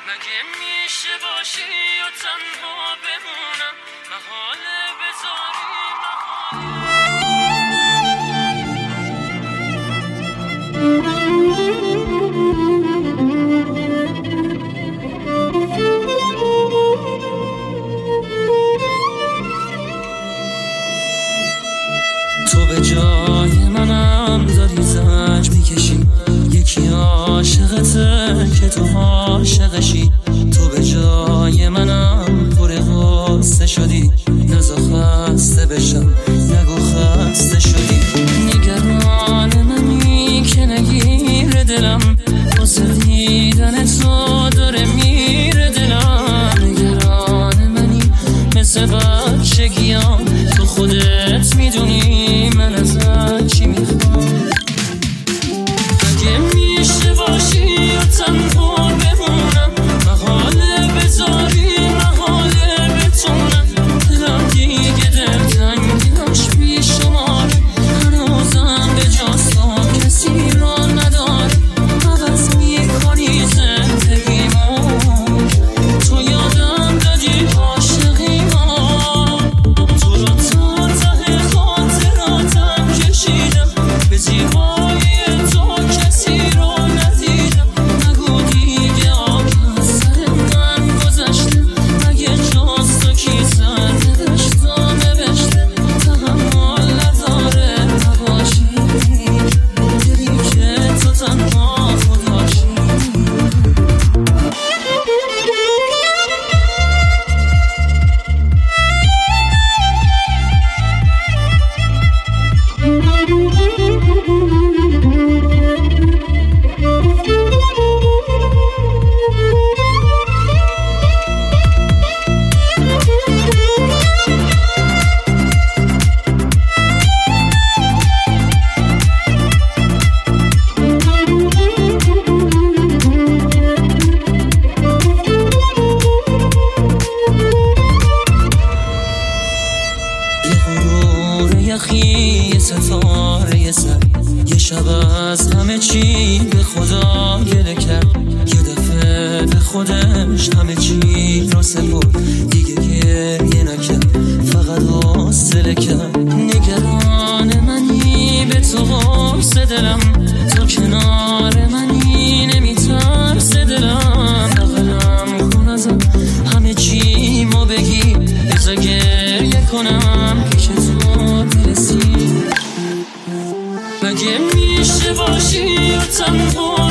مگه میشه باشی و تنها بمونم، محاله بذاری تو به جای منم داری زنج میکشی، یکی عاشقته که تو عاشقشی. تو به جای منم پر غصه شدی، نزا خسته بشم نگو خسته شدی. نگران منی که نگیره دلم، واسه دیدن تو داره میره دلم. نگران منی مثل بچگیام، تو خودت میدونی من ازت چی میخوام. اگه میشه باشی و تنها بمونم، محاله بذاری محاله بتونم. دلم دیگه دلتنگیاش بیشماره، هنوزم به جاست تو کسی را نداری. عوض میکنی زندگیمو، تو یادم دادی عاشقیمو. تو رو تا ته خاطراتم کشیدم، به زیبایی تو کسی رو ندیدم. نگو دیگه آب از سر من گذشته، اگه جز تو کی سر دشت و نوشته. تحمل نداره نباشی، دلی که تو تنها خوداشی. یه ستاره سر، یه شب از همه چی به خدا گله کرد. یه دفعه به خودش همه چی رو سپرد، دیگه گریه نکرد فقط حوصله کرد. نگران منی به تو قرص دلم، تو کنار منی نمیترس دلم. بغلم کن ازم همه چی مو بگی، بذار گریه کنم پیش تو برسی. مگه میشه باشی و تنها